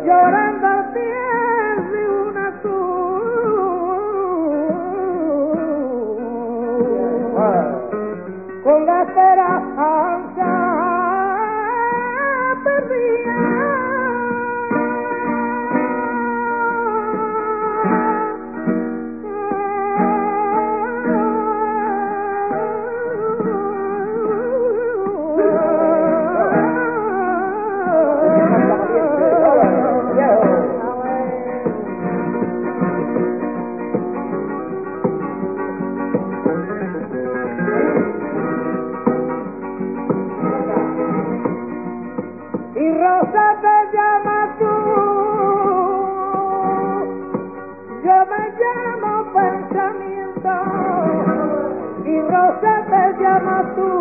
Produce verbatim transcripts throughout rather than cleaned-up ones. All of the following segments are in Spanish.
llorando al pie de una cruz, con la esperanza perdida. Y Rosa te llamas tú, yo me llamo pensamiento. Y Rosa te llamas tú,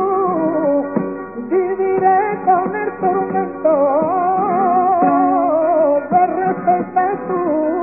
viviré con el tormento de respeto tú.